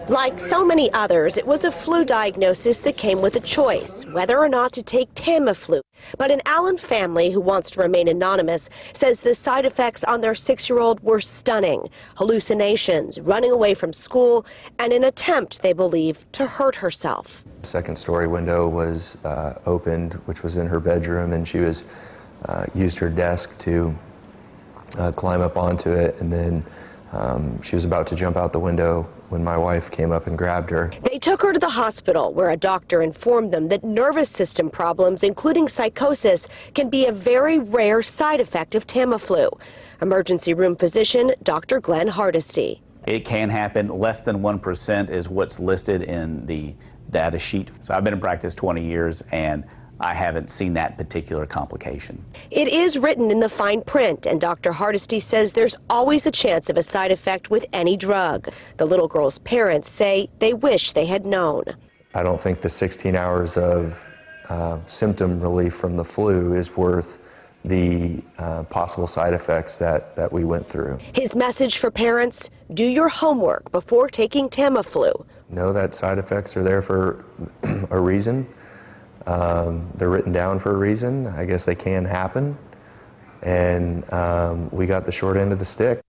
Like so many others, it was a flu diagnosis that came with a choice, whether or not to take Tamiflu. But an Allen family who wants to remain anonymous says the side effects on their 6-year-old were stunning. Hallucinations, running away from school, and an attempt, they believe, to hurt herself. Second story window was opened, which was in her bedroom, and she was used her desk to climb up onto it, and then she was about to jump out the window when my wife came up and grabbed her. They took her to the hospital, where a doctor informed them that nervous system problems, including psychosis, can be a very rare side effect of Tamiflu. Emergency room physician Dr. Glenn Hardesty. It can happen. Less than 1% is what's listed in the data sheet. So I've been in practice 20 years, and I haven't seen that particular complication. It is written in the fine print, and Dr. Hardesty says there's always a chance of a side effect with any drug. The little girl's parents say they wish they had known. I don't think the 16 hours of symptom relief from the flu is worth the possible side effects that we went through. His message for parents: do your homework before taking Tamiflu. Know that side effects are there for a reason. They're written down for a reason. I guess they can happen, and we got the short end of the stick.